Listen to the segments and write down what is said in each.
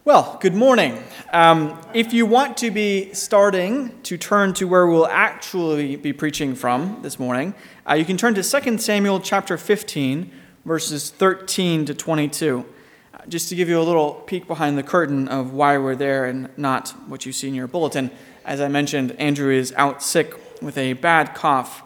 Well, good morning. If you want to be starting to turn to where we'll actually be preaching from this morning, you can turn to 2 Samuel chapter 15, verses 13 to 22. Just to give you a little peek behind the curtain of why we're there and not what you see in your bulletin. As I mentioned, Andrew is out sick with a bad cough.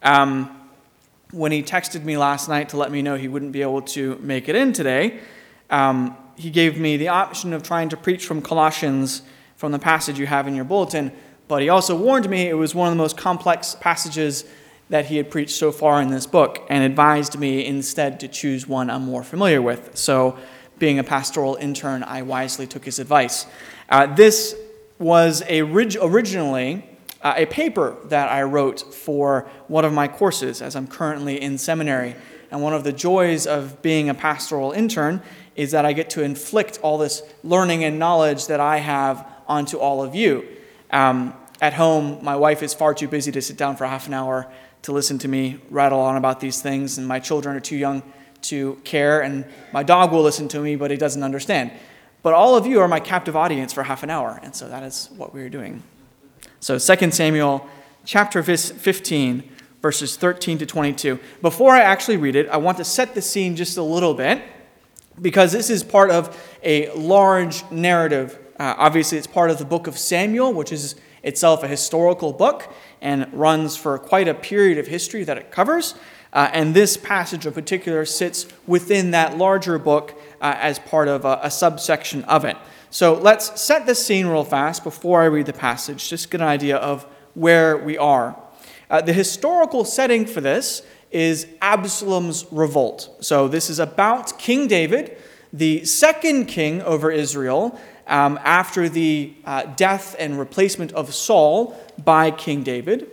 When he texted me last night to let me know he wouldn't be able to make it in today, he gave me the option of trying to preach from Colossians from the passage you have in your bulletin, but he also warned me it was one of the most complex passages that he had preached so far in this book and advised me instead to choose one I'm more familiar with. So, being a pastoral intern, I wisely took his advice. This was originally a paper that I wrote for one of my courses as I'm currently in seminary. And one of the joys of being a pastoral intern is that I get to inflict all this learning and knowledge that I have onto all of you. At home, my wife is far too busy to sit down for half an hour to listen to me rattle on about these things, and my children are too young to care, and my dog will listen to me, but he doesn't understand. But all of you are my captive audience for half an hour, and so that is what we're doing. So 2 Samuel chapter 15, verses 13 to 22. Before I actually read it, I want to set the scene just a little bit, because this is part of a large narrative. Obviously, it's part of the book of Samuel, which is itself a historical book and runs for quite a period of history that it covers. And this passage in particular sits within that larger book as part of a subsection of it. So let's set the scene real fast before I read the passage, just to get an idea of where we are. The historical setting for this is Absalom's revolt. So this is about King David, the second king over Israel, after the death and replacement of Saul by King David.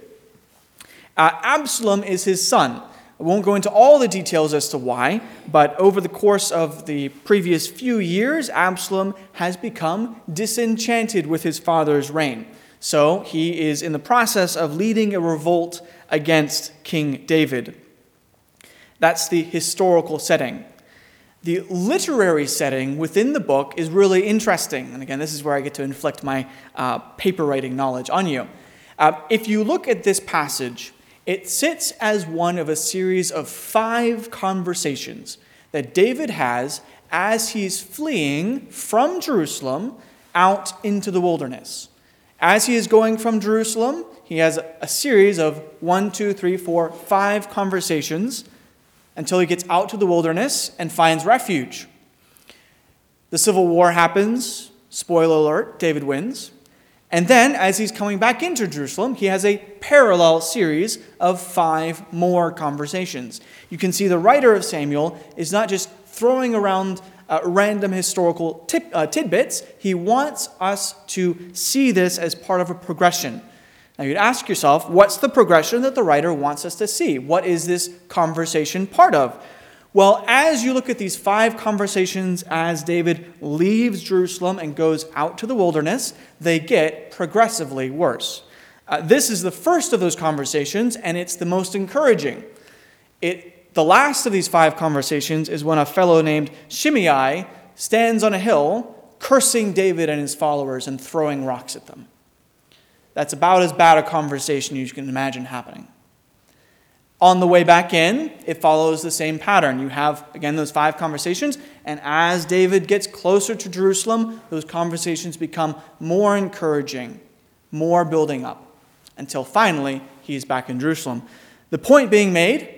Absalom is his son. I won't go into all the details as to why, but over the course of the previous few years, Absalom has become disenchanted with his father's reign. So he is in the process of leading a revolt against King David. That's the historical setting. The literary setting within the book is really interesting. And again, this is where I get to inflict my paper writing knowledge on you. If you look at this passage, it sits as one of a series of 5 conversations that David has as he's fleeing from Jerusalem out into the wilderness. As he is going from Jerusalem, he has a series of 5 conversations until he gets out to the wilderness and finds refuge. The civil war happens. Spoiler alert, David wins. And then, as he's coming back into Jerusalem, he has a parallel series of 5 more conversations. You can see the writer of Samuel is not just throwing around random historical tidbits. He wants us to see this as part of a progression. Now, you'd ask yourself, what's the progression that the writer wants us to see? What is this conversation part of? Well, as you look at these 5 conversations as David leaves Jerusalem and goes out to the wilderness, they get progressively worse. This is the first of those conversations, and it's the most encouraging. The last of these 5 conversations is when a fellow named Shimei stands on a hill, cursing David and his followers and throwing rocks at them. That's about as bad a conversation you can imagine happening. On the way back in, it follows the same pattern. You have, again, those 5 conversations, and as David gets closer to Jerusalem, those conversations become more encouraging, more building up, until finally he's back in Jerusalem. The point being made,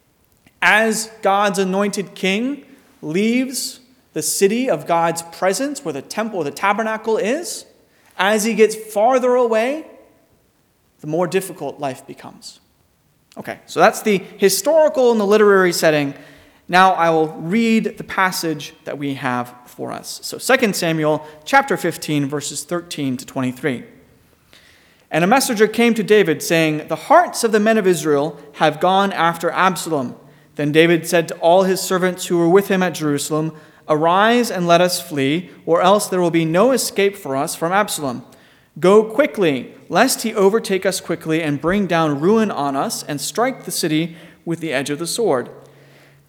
as God's anointed king leaves the city of God's presence, where the temple, the tabernacle is, as he gets farther away, the more difficult life becomes. Okay, so that's the historical and the literary setting. Now I will read the passage that we have for us. So 2 Samuel chapter 15, verses 13 to 23. And a messenger came to David, saying, "The hearts of the men of Israel have gone after Absalom." Then David said to all his servants who were with him at Jerusalem, "Arise and let us flee, or else there will be no escape for us from Absalom. Go quickly, lest he overtake us quickly and bring down ruin on us and strike the city with the edge of the sword."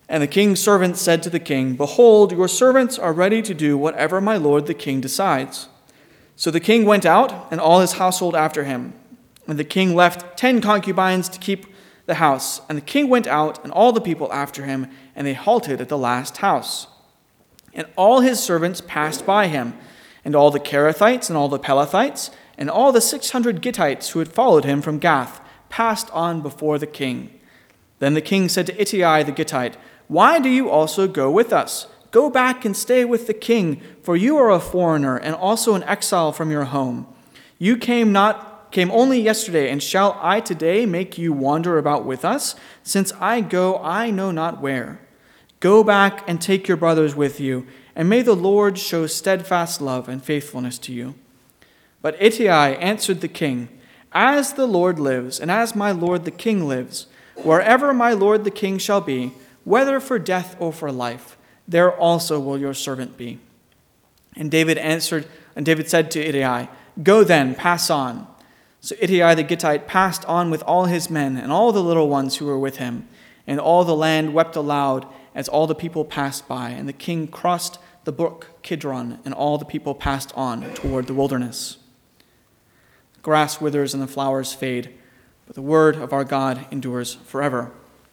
And the king's servants said to the king, "Behold, your servants are ready to do whatever my lord the king decides." So the king went out, and all his household after him. And the king left 10 concubines to keep the house. And the king went out, and all the people after him, and they halted at the last house. And all his servants passed by him, and all the Kerethites, and all the Pelethites, and all the 600 Gittites who had followed him from Gath, passed on before the king. Then the king said to Ittai the Gittite, "Why do you also go with us? Go back and stay with the king, for you are a foreigner and also an exile from your home. You came only yesterday, and shall I today make you wander about with us? Since I go, I know not where. Go back and take your brothers with you, and may the Lord show steadfast love and faithfulness to you." But Ittai answered the king, "As the Lord lives, and as my lord the king lives, wherever my lord the king shall be, whether for death or for life, there also will your servant be." And David said to Ittai, "Go then, pass on." So Ittai the Gittite passed on with all his men and all the little ones who were with him. And all the land wept aloud as all the people passed by. And the king crossed the brook Kidron, and all the people passed on toward the wilderness. The grass withers and the flowers fade, but the word of our God endures forever.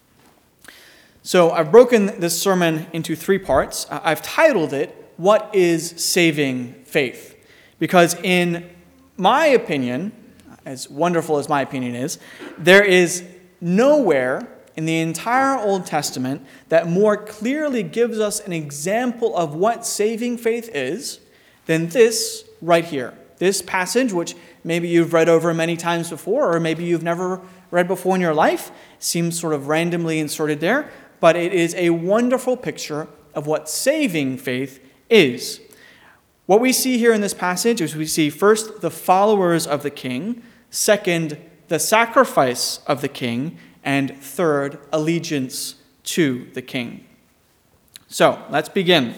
So I've broken this sermon into 3 parts. I've titled it, "What is Saving Faith?" Because in my opinion, as wonderful as my opinion is, there is nowhere in the entire Old Testament that more clearly gives us an example of what saving faith is than this right here. This passage, which maybe you've read over many times before, or maybe you've never read before in your life, seems sort of randomly inserted there, but it is a wonderful picture of what saving faith is. What we see here in this passage is we see first the followers of the king, second the sacrifice of the king, and third allegiance to the king. So let's begin.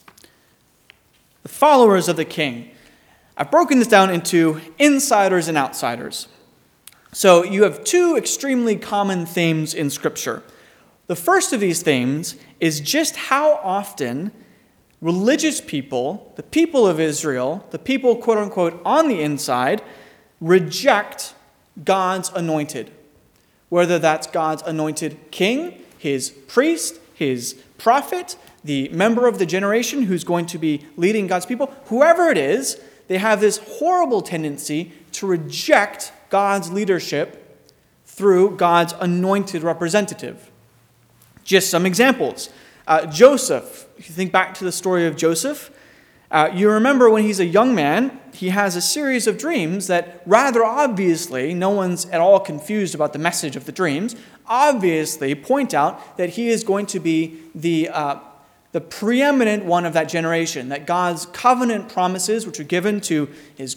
The followers of the king. I've broken this down into insiders and outsiders. So you have 2 extremely common themes in Scripture. The first of these themes is just how often religious people, the people of Israel, the people, quote unquote, on the inside, reject God's anointed. Whether that's God's anointed king, his priest, his prophet, the member of the generation who's going to be leading God's people, whoever it is, they have this horrible tendency to reject God's leadership through God's anointed representative. Just some examples. Joseph, if you think back to the story of Joseph, you remember when he's a young man, he has a series of dreams that rather obviously, no one's at all confused about the message of the dreams, obviously point out that he is going to be the preeminent one of that generation, that God's covenant promises, which are given to his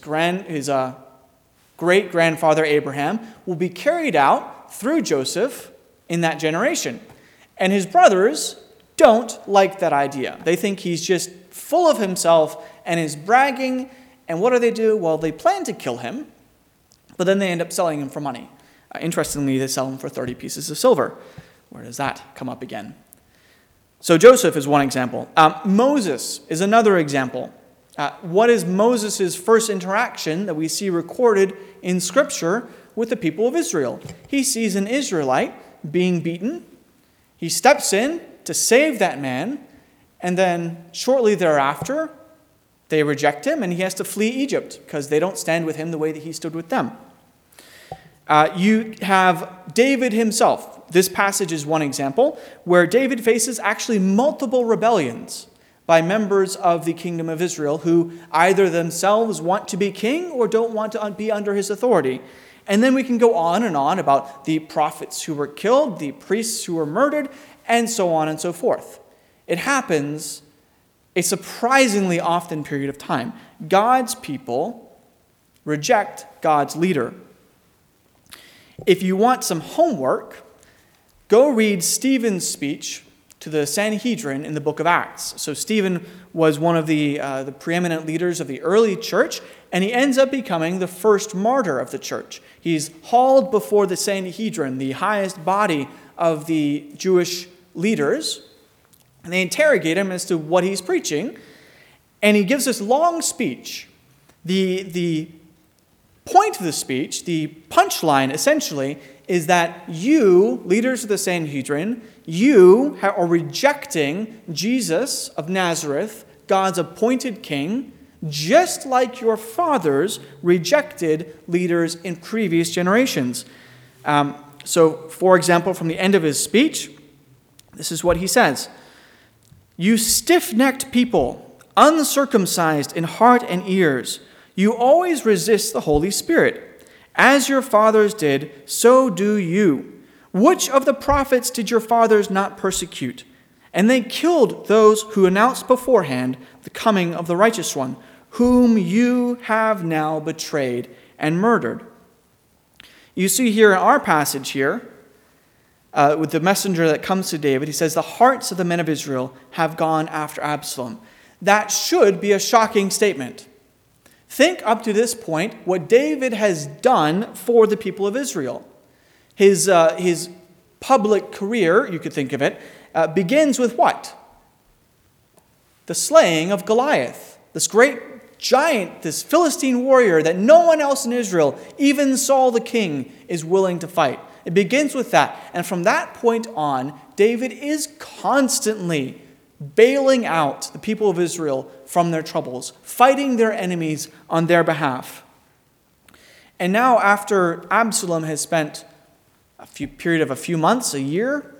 great-grandfather Abraham, will be carried out through Joseph in that generation. And his brothers don't like that idea. They think he's just full of himself and is bragging. And what do? Well, they plan to kill him, but then they end up selling him for money. Interestingly, they sell him for 30 pieces of silver. Where does that come up again? So Joseph is one example. Moses is another example. What is Moses' first interaction that we see recorded in Scripture with the people of Israel? He sees an Israelite being beaten. He steps in to save that man, and then shortly thereafter, they reject him, and he has to flee Egypt because they don't stand with him the way that he stood with them. You have David himself. This passage is one example where David faces actually multiple rebellions by members of the kingdom of Israel who either themselves want to be king or don't want to be under his authority. And then we can go on and on about the prophets who were killed, the priests who were murdered, and so on and so forth. It happens a surprisingly often period of time. God's people reject God's leader. If you want some homework, go read Stephen's speech to the Sanhedrin in the book of Acts. So Stephen was one of the preeminent leaders of the early church, and he ends up becoming the first martyr of the church. He's hauled before the Sanhedrin, the highest body of the Jewish leaders, and they interrogate him as to what he's preaching, and he gives this long speech. The point of the speech, the punchline essentially, is that you, leaders of the Sanhedrin, you are rejecting Jesus of Nazareth, God's appointed king, just like your fathers rejected leaders in previous generations. So, for example, from the end of his speech, this is what he says. You stiff-necked people, uncircumcised in heart and ears, you always resist the Holy Spirit. As your fathers did, so do you. Which of the prophets did your fathers not persecute? And they killed those who announced beforehand the coming of the righteous one, whom you have now betrayed and murdered. You see here in our passage here, with the messenger that comes to David, he says, the hearts of the men of Israel have gone after Absalom. That should be a shocking statement. Think up to this point what David has done for the people of Israel. His public career, you could think of it, begins with what? The slaying of Goliath, this great giant, this Philistine warrior that no one else in Israel, even Saul the king, is willing to fight. It begins with that. And from that point on, David is constantly bailing out the people of Israel from their troubles, fighting their enemies on their behalf. And now, after Absalom has spent a period of a few months, a year,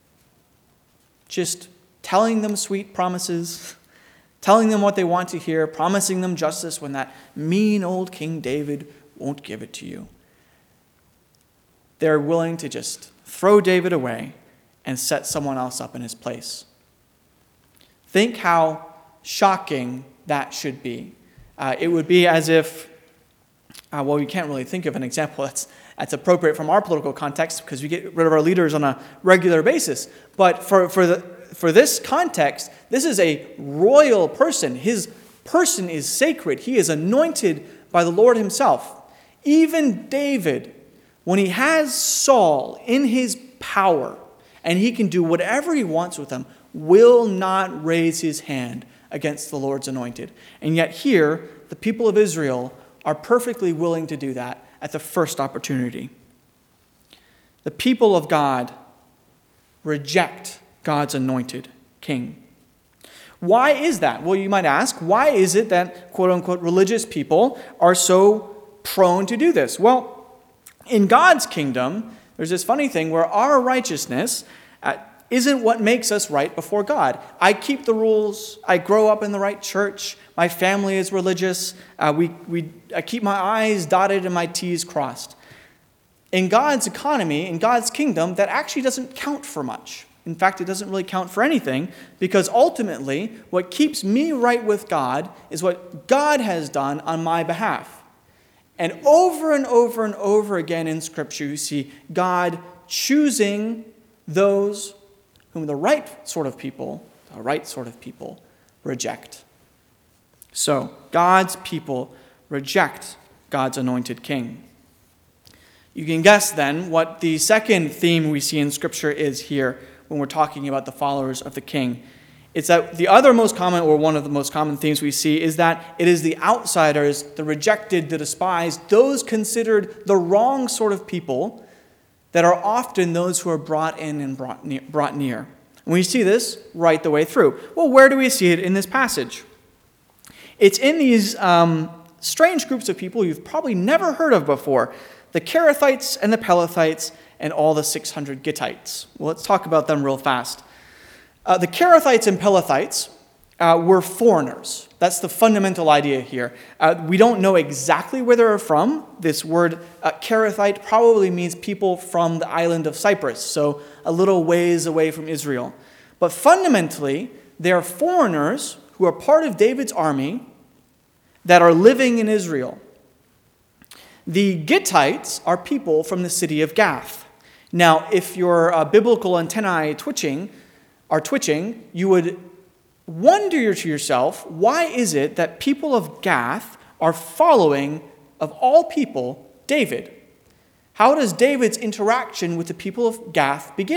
just telling them sweet promises, telling them what they want to hear, promising them justice when that mean old King David won't give it to you, they're willing to just throw David away and set someone else up in his place. Think how shocking that should be. It would be as if, well, we can't really think of an example that's appropriate from our political context because we get rid of our leaders on a regular basis. But for this context, this is a royal person. His person is sacred. He is anointed by the Lord himself. Even David, when he has Saul in his power and he can do whatever he wants with him, will not raise his hand against the Lord's anointed. And yet here, the people of Israel are perfectly willing to do that at the first opportunity. The people of God reject God's anointed king. Why is that? Well, you might ask, why is it that, quote-unquote, religious people are so prone to do this? Well, in God's kingdom, there's this funny thing where our righteousness isn't what makes us right before God. I keep the rules. I grow up in the right church. My family is religious. I keep my I's dotted and my T's crossed. In God's economy, in God's kingdom, that actually doesn't count for much. In fact, it doesn't really count for anything because ultimately what keeps me right with God is what God has done on my behalf. And over and over again in Scripture, you see God choosing those whom the right sort of people reject. So, God's people reject God's anointed king. You can guess then what the second theme we see in Scripture is here when we're talking about the followers of the king. It's that the other most common, or one of the most common themes we see, is that it is the outsiders, the rejected, the despised, those considered the wrong sort of people that are often those who are brought in and brought near. And we see this right the way through. Well, where do we see it in this passage? It's in these strange groups of people you've probably never heard of before. The Kerethites and the Pelethites and all the 600 Gittites. Well, let's talk about them real fast. The Kerethites and Pelethites were foreigners. That's the fundamental idea here. We don't know exactly where they're from. This word Kerethite probably means people from the island of Cyprus, so a little ways away from Israel. But fundamentally, they are foreigners who are part of David's army that are living in Israel. The Gittites are people from the city of Gath. Now, if your biblical antennae are twitching, you would wonder to yourself, why is it that people of Gath are following, of all people, David? How does David's interaction with the people of Gath begin?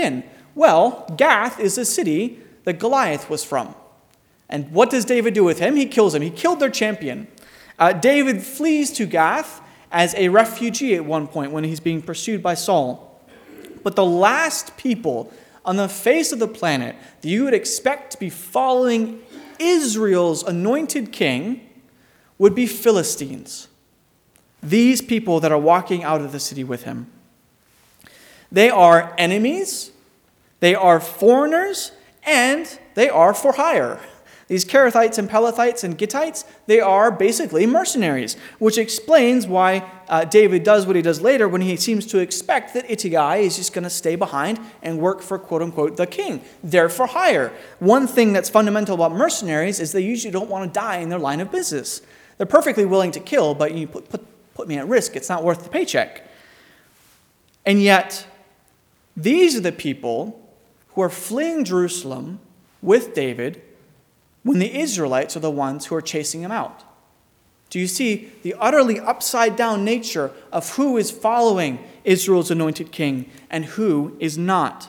Well, Gath is the city that Goliath was from. And what does David do with him? He kills him. He killed their champion. David flees to Gath as a refugee at one point when he's being pursued by Saul. But the last people on the face of the planet that you would expect to be following Israel's anointed king would be Philistines. These people that are walking out of the city with him. They are enemies, they are foreigners, and they are for hire. These Kerethites and Pelethites and Gittites, they are basically mercenaries, which explains why David does what he does later when he seems to expect that Ittai is just going to stay behind and work for, quote-unquote, the king. They're for hire. One thing that's fundamental about mercenaries is they usually don't want to die in their line of business. They're perfectly willing to kill, but you put me at risk. It's not worth the paycheck. And yet, these are the people who are fleeing Jerusalem with David when the Israelites are the ones who are chasing him out. Do you see the utterly upside-down nature of who is following Israel's anointed king and who is not?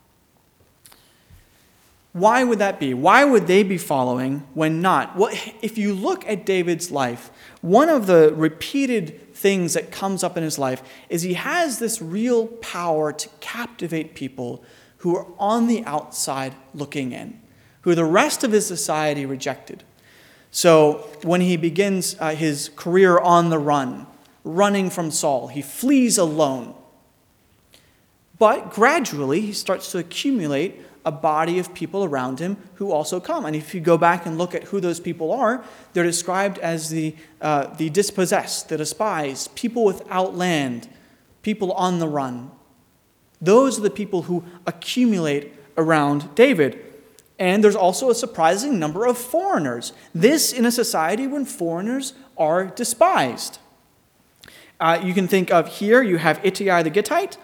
Why would that be? Why would they be following when not? Well, if you look at David's life, one of the repeated things that comes up in his life is he has this real power to captivate people who are on the outside looking in, who the rest of his society rejected. So when he begins his career on the run, running from Saul, he flees alone. But gradually he starts to accumulate a body of people around him who also come. And if you go back and look at who those people are, they're described as the dispossessed, the despised, people without land, people on the run. Those are the people who accumulate around David. And there's also a surprising number of foreigners. This in a society when foreigners are despised. You can think of here, you have Ittai the Gittite.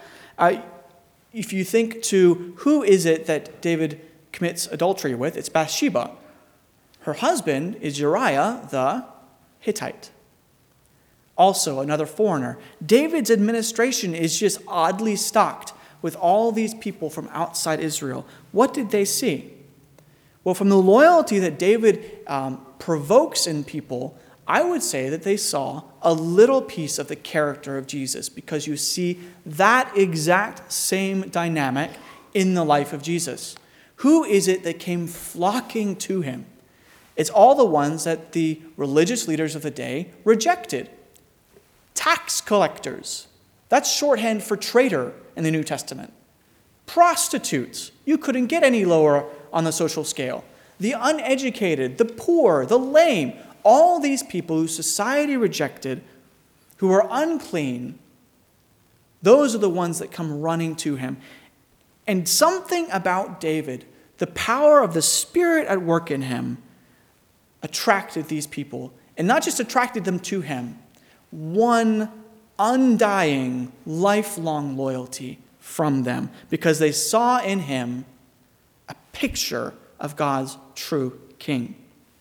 If you think to who is it that David commits adultery with, it's Bathsheba. Her husband is Uriah the Hittite. Also another foreigner. David's administration is just oddly stocked with all these people from outside Israel. What did they see? Well, from the loyalty that David provokes in people, I would say that they saw a little piece of the character of Jesus, because you see that exact same dynamic in the life of Jesus. Who is it that came flocking to him? It's all the ones that the religious leaders of the day rejected. Tax collectors. That's shorthand for traitor in the New Testament. Prostitutes. You couldn't get any lower on the social scale. The uneducated, the poor, the lame. All these people who society rejected, who are unclean, those are the ones that come running to him. And something about David, the power of the Spirit at work in him, attracted these people. And not just attracted them to him, won undying, lifelong loyalty from them, because they saw in him a picture of God's true king.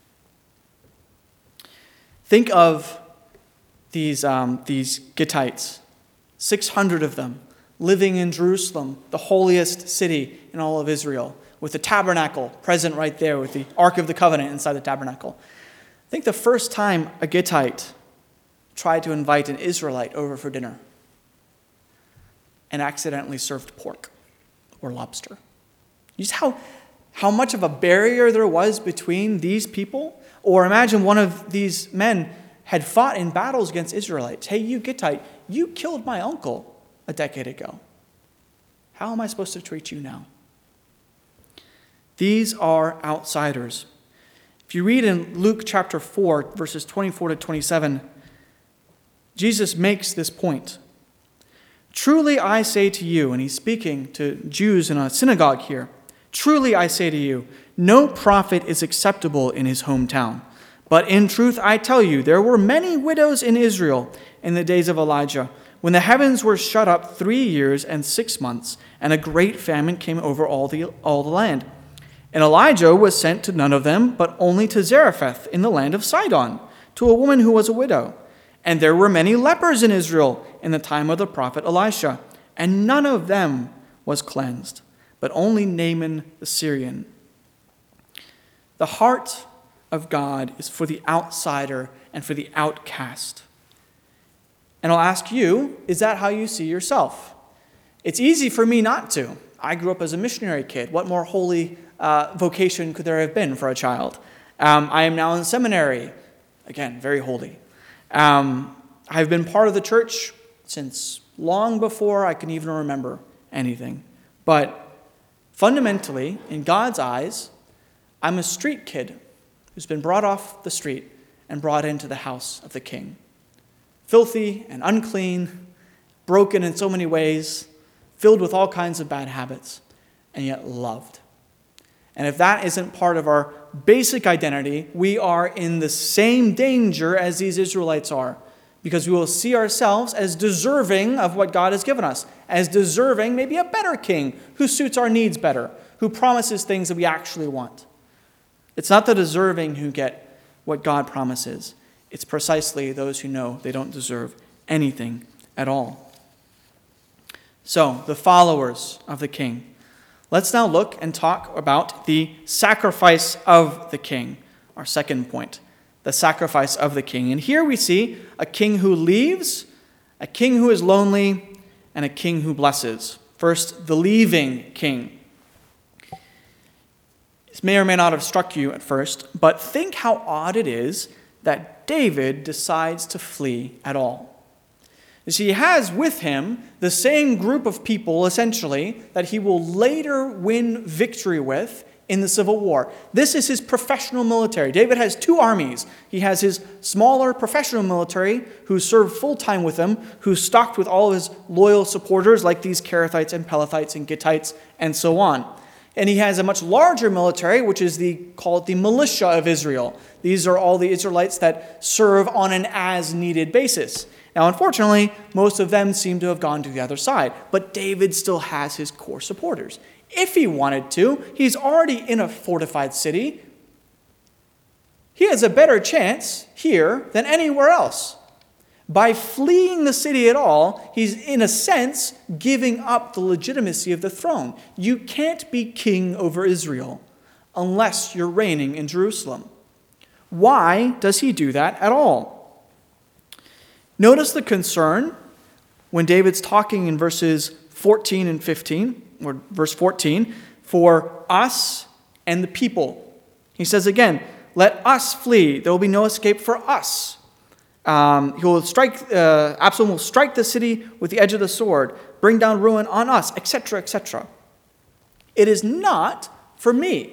Think of these Gittites, 600 of them, living in Jerusalem, the holiest city in all of Israel, with the tabernacle present right there, with the Ark of the Covenant inside the tabernacle. I think the first time a Gittite tried to invite an Israelite over for dinner and accidentally served pork or lobster. You see how much of a barrier there was between these people? Or imagine one of these men had fought in battles against Israelites. Hey, you Gittite, you killed my uncle a decade ago. How am I supposed to treat you now? These are outsiders. If you read in Luke chapter 4, verses 24 to 27, Jesus makes this point. Truly I say to you, and he's speaking to Jews in a synagogue here, truly I say to you, no prophet is acceptable in his hometown. But in truth I tell you, there were many widows in Israel in the days of Elijah, when the heavens were shut up 3 years and 6 months, and a great famine came over all the land. And Elijah was sent to none of them, but only to Zarephath in the land of Sidon, to a woman who was a widow. And there were many lepers in Israel in the time of the prophet Elisha, and none of them was cleansed, but only Naaman the Syrian. The heart of God is for the outsider and for the outcast. And I'll ask you, is that how you see yourself? It's easy for me not to. I grew up as a missionary kid. What more holy vocation could there have been for a child? I am now in seminary. Again, very holy. I've been part of the church since long before I can even remember anything. But fundamentally, in God's eyes, I'm a street kid who's been brought off the street and brought into the house of the king. Filthy and unclean, broken in so many ways, filled with all kinds of bad habits, and yet loved. And if that isn't part of our basic identity, we are in the same danger as these Israelites are, because we will see ourselves as deserving of what God has given us, as deserving maybe a better king who suits our needs better, who promises things that we actually want. It's not the deserving who get what God promises. It's precisely those who know they don't deserve anything at all. So, the followers of the king. Let's now look and talk about the sacrifice of the king, our second point, the sacrifice of the king. And here we see a king who leaves, a king who is lonely, and a king who blesses. First, the leaving king. This may or may not have struck you at first, but think how odd it is that David decides to flee at all. You see, he has with him the same group of people, essentially, that he will later win victory with in the Civil War. This is his professional military. David has two armies. He has his smaller professional military who serve full-time with him, who's stocked with all of his loyal supporters like these Kerethites and Pelethites and Gittites and so on. And he has a much larger military, which is called the militia of Israel. These are all the Israelites that serve on an as-needed basis. Now, unfortunately, most of them seem to have gone to the other side, but David still has his core supporters. If he wanted to, he's already in a fortified city. He has a better chance here than anywhere else. By fleeing the city at all, he's, in a sense, giving up the legitimacy of the throne. You can't be king over Israel unless you're reigning in Jerusalem. Why does he do that at all? Notice the concern when David's talking in verses 14 and 15, or verse 14, for us and the people. He says again, let us flee. There will be no escape for us. Absalom will strike the city with the edge of the sword, bring down ruin on us, etc., etc. It is not for me.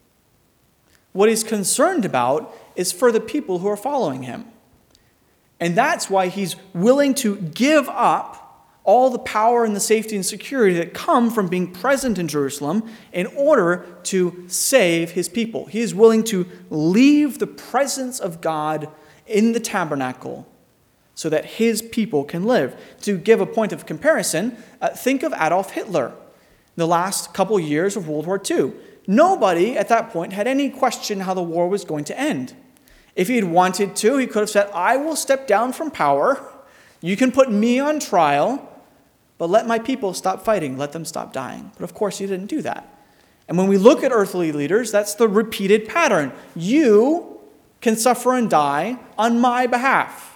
What he's concerned about is for the people who are following him. And that's why he's willing to give up all the power and the safety and security that come from being present in Jerusalem in order to save his people. He is willing to leave the presence of God in the tabernacle so that his people can live. To give a point of comparison, think of Adolf Hitler, the last couple years of World War II. Nobody at that point had any question how the war was going to end. If he had wanted to, he could have said, I will step down from power. You can put me on trial, but let my people stop fighting. Let them stop dying. But of course, he didn't do that. And when we look at earthly leaders, that's the repeated pattern. You can suffer and die on my behalf.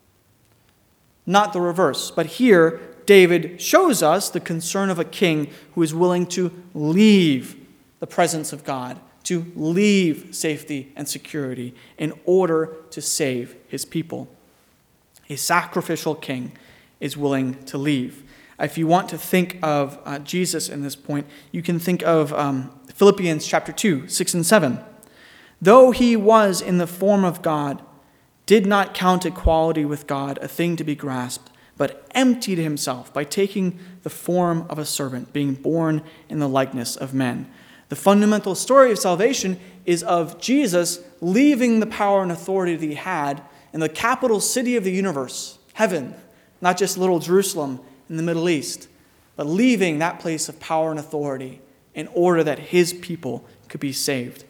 Not the reverse. But here, David shows us the concern of a king who is willing to leave the presence of God, to leave safety and security in order to save his people. A sacrificial king is willing to leave. If you want to think of Jesus in this point, you can think of Philippians chapter 2, 6 and 7. Though he was in the form of God, did not count equality with God a thing to be grasped, but emptied himself by taking the form of a servant, being born in the likeness of men. The fundamental story of salvation is of Jesus leaving the power and authority that he had in the capital city of the universe, heaven, not just little Jerusalem in the Middle East, but leaving that place of power and authority in order that his people could be saved.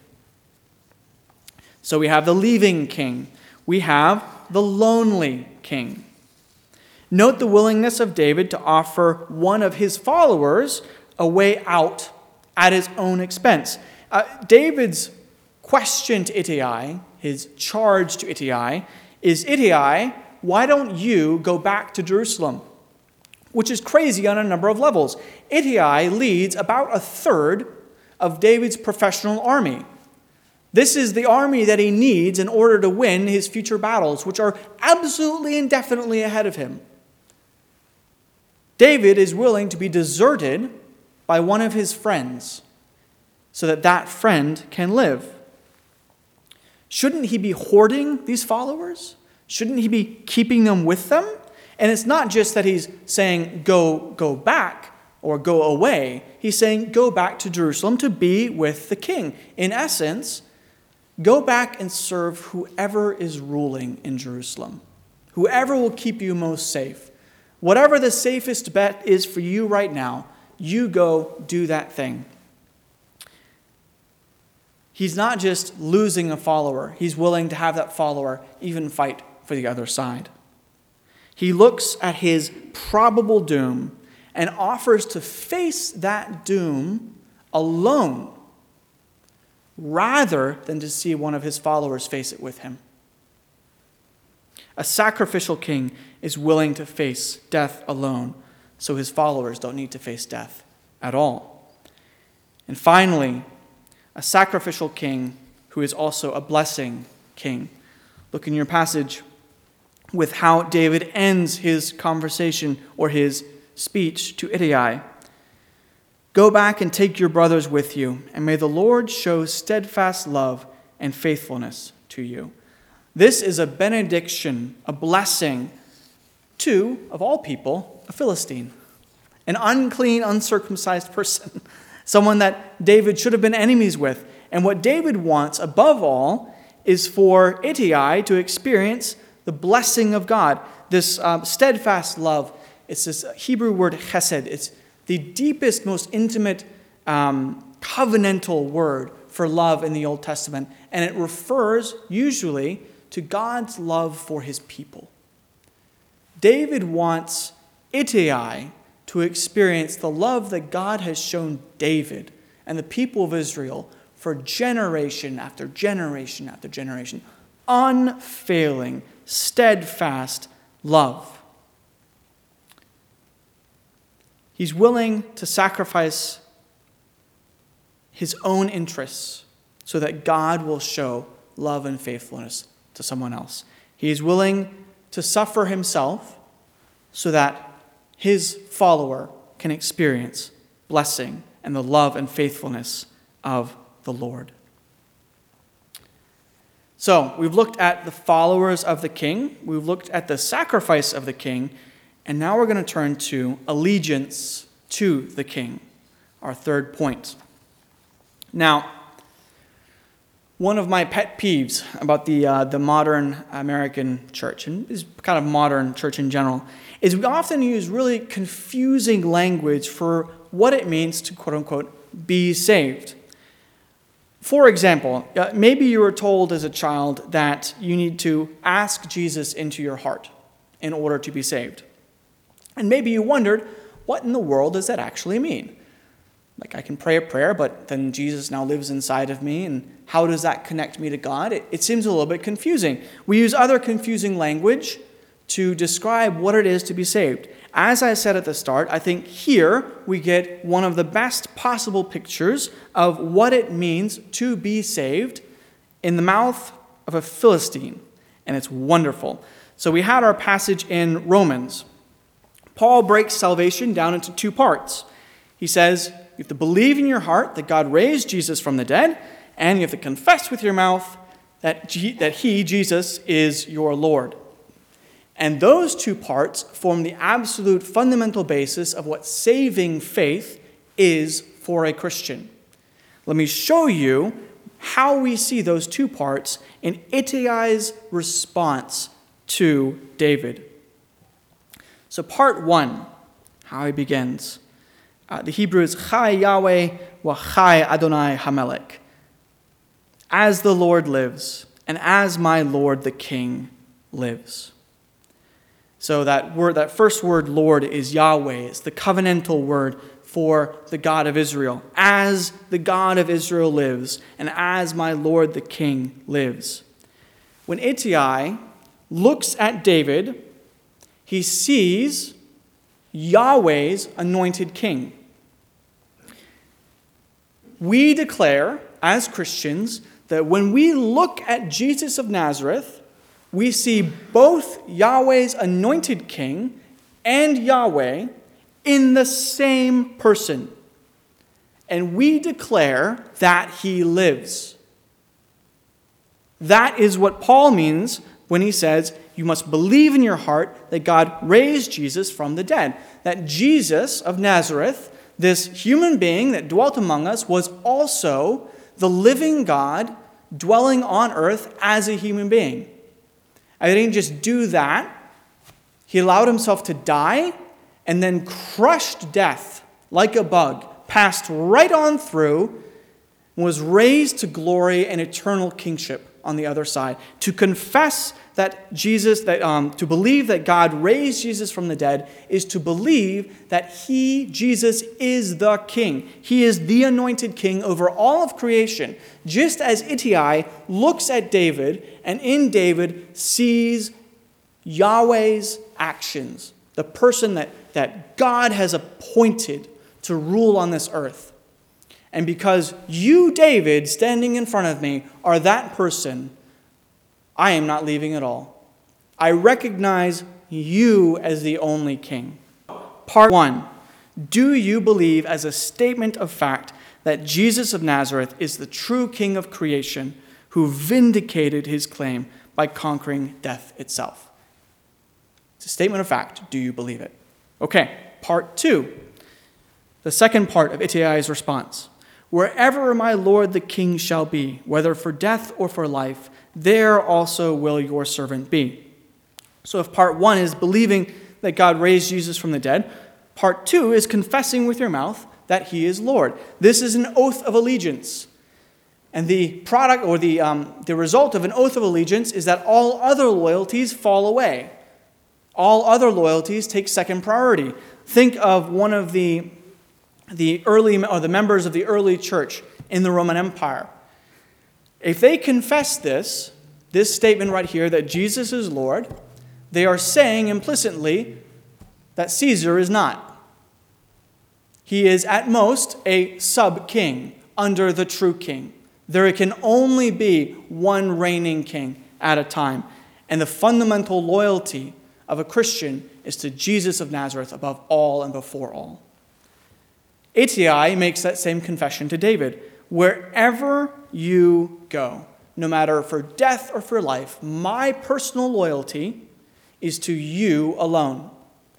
So we have the leaving king. We have the lonely king. Note the willingness of David to offer one of his followers a way out at his own expense. David's question to Ittai, his charge to Ittai, is, Ittai, why don't you go back to Jerusalem? Which is crazy on a number of levels. Ittai leads about a third of David's professional army. This is the army that he needs in order to win his future battles, which are absolutely indefinitely ahead of him. David is willing to be deserted by one of his friends so that that friend can live. Shouldn't he be hoarding these followers? Shouldn't he be keeping them with them? And it's not just that he's saying, go back or go away. He's saying, go back to Jerusalem to be with the king. In essence, go back and serve whoever is ruling in Jerusalem. Whoever will keep you most safe. Whatever the safest bet is for you right now, you go do that thing. He's not just losing a follower. He's willing to have that follower even fight for the other side. He looks at his probable doom and offers to face that doom alone rather than to see one of his followers face it with him. A sacrificial king is willing to face death alone, so his followers don't need to face death at all. And finally, a sacrificial king who is also a blessing king. Look in your passage with how David ends his conversation or his speech to Ittai. Go back and take your brothers with you, and may the Lord show steadfast love and faithfulness to you. This is a benediction, a blessing to, of all people, a Philistine, an unclean, uncircumcised person, someone that David should have been enemies with. And what David wants, above all, is for Ittai to experience the blessing of God, this steadfast love. It's this Hebrew word chesed. It's the deepest, most intimate, covenantal word for love in the Old Testament. And it refers usually to God's love for his people. David wants Ittai to experience the love that God has shown David and the people of Israel for generation after generation after generation. Unfailing, steadfast love. He's willing to sacrifice his own interests so that God will show love and faithfulness to someone else. He is willing to suffer himself so that his follower can experience blessing and the love and faithfulness of the Lord. So, we've looked at the followers of the king, we've looked at the sacrifice of the king, and now we're going to turn to allegiance to the king, our third point. Now, one of my pet peeves about the modern American church, and is kind of modern church in general, is we often use really confusing language for what it means to, quote-unquote, be saved. For example, maybe you were told as a child that you need to ask Jesus into your heart in order to be saved. And maybe you wondered, what in the world does that actually mean? Like, I can pray a prayer, but then Jesus now lives inside of me, and how does that connect me to God? It seems a little bit confusing. We use other confusing language to describe what it is to be saved. As I said at the start, I think here we get one of the best possible pictures of what it means to be saved in the mouth of a Philistine, and it's wonderful. So we had our passage in Romans. Paul breaks salvation down into two parts. He says, you have to believe in your heart that God raised Jesus from the dead, and you have to confess with your mouth that he, Jesus, is your Lord. And those two parts form the absolute fundamental basis of what saving faith is for a Christian. Let me show you how we see those two parts in Ittai's response to David. So part one, how he begins. The Hebrew is Chai Yahweh wa Chai Adonai Hamelech. As the Lord lives, and as my Lord the King lives. So that first word, Lord, is Yahweh. It's the covenantal word for the God of Israel, as the God of Israel lives, and as my Lord the King lives. When Ittai looks at David, he sees Yahweh's anointed king. We declare, as Christians, that when we look at Jesus of Nazareth, we see both Yahweh's anointed king and Yahweh in the same person. And we declare that he lives. That is what Paul means when he says, you must believe in your heart that God raised Jesus from the dead. That Jesus of Nazareth, this human being that dwelt among us, was also the living God dwelling on earth as a human being. And he didn't just do that. He allowed himself to die and then crushed death like a bug, passed right on through, and was raised to glory and eternal kingship on the other side. To confess that to believe that God raised Jesus from the dead is to believe that he, Jesus, is the king. He is the anointed king over all of creation. Just as Ittai looks at David and in David sees Yahweh's actions, the person that God has appointed to rule on this earth. And because you, David, standing in front of me, are that person, I am not leaving at all. I recognize you as the only king. Part 1. Do you believe as a statement of fact that Jesus of Nazareth is the true king of creation who vindicated his claim by conquering death itself? It's a statement of fact. Do you believe it? Okay, part 2. The second part of Ittai's response. Wherever my Lord the King shall be, whether for death or for life, there also will your servant be. So if part 1 is believing that God raised Jesus from the dead, part 2 is confessing with your mouth that he is Lord. This is an oath of allegiance. And the product or the result of an oath of allegiance is that all other loyalties fall away. All other loyalties take second priority. Think of one of the members of the early church in the Roman Empire. If they confess this statement right here, that Jesus is Lord, they are saying implicitly that Caesar is not. He is at most a sub-king under the true king. There can only be one reigning king at a time. And the fundamental loyalty of a Christian is to Jesus of Nazareth above all and before all. Ittai makes that same confession to David. Wherever you go, no matter for death or for life, my personal loyalty is to you alone.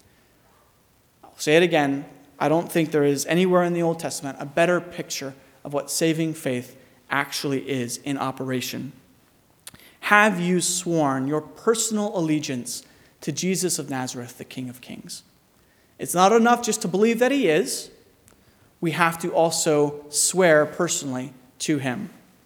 I'll say it again. I don't think there is anywhere in the Old Testament a better picture of what saving faith actually is in operation. Have you sworn your personal allegiance to Jesus of Nazareth, the King of Kings? It's not enough just to believe that he is. We have to also swear personally to him.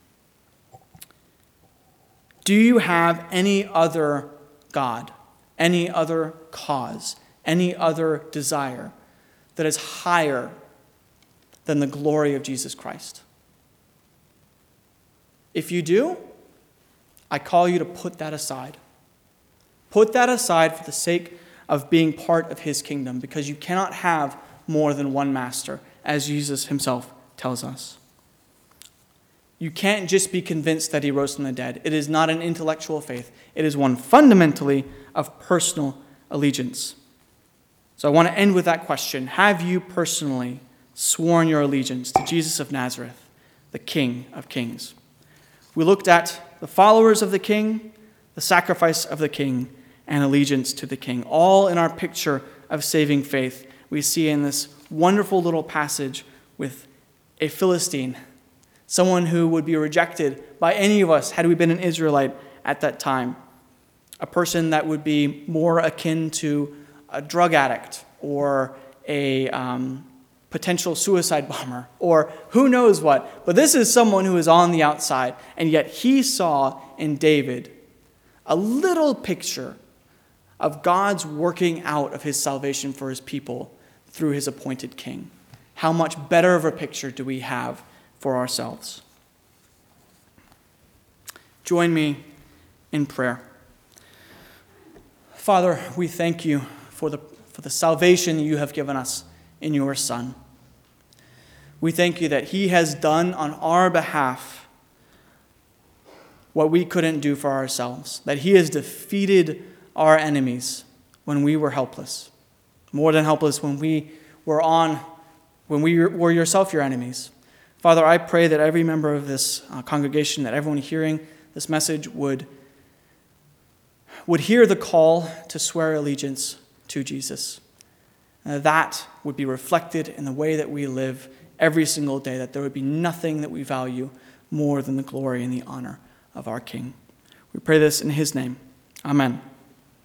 Do you have any other God, any other cause, any other desire that is higher than the glory of Jesus Christ? If you do, I call you to put that aside. Put that aside for the sake of being part of his kingdom, because you cannot have more than one master, as Jesus himself tells us. You can't just be convinced that he rose from the dead. It is not an intellectual faith. It is one fundamentally of personal allegiance. So I want to end with that question. Have you personally sworn your allegiance to Jesus of Nazareth, the King of Kings? We looked at the followers of the King, the sacrifice of the King, and allegiance to the King, all in our picture of saving faith we see in this wonderful little passage with a Philistine, someone who would be rejected by any of us had we been an Israelite at that time, a person that would be more akin to a drug addict or a potential suicide bomber or who knows what. But this is someone who is on the outside, and yet he saw in David a little picture of God's working out of his salvation for his people through his appointed king. how much better of a picture do we have for ourselves? Join me in prayer. Father, we thank you for the salvation you have given us in your Son. We thank you that he has done on our behalf what we couldn't do for ourselves, that he has defeated our enemies when we were helpless, more than helpless when we were yourself your enemies. Father, I pray that every member of this congregation, that everyone hearing this message would hear the call to swear allegiance to Jesus. That would be reflected in the way that we live every single day, that there would be nothing that we value more than the glory and the honor of our King. We pray this in his name. Amen.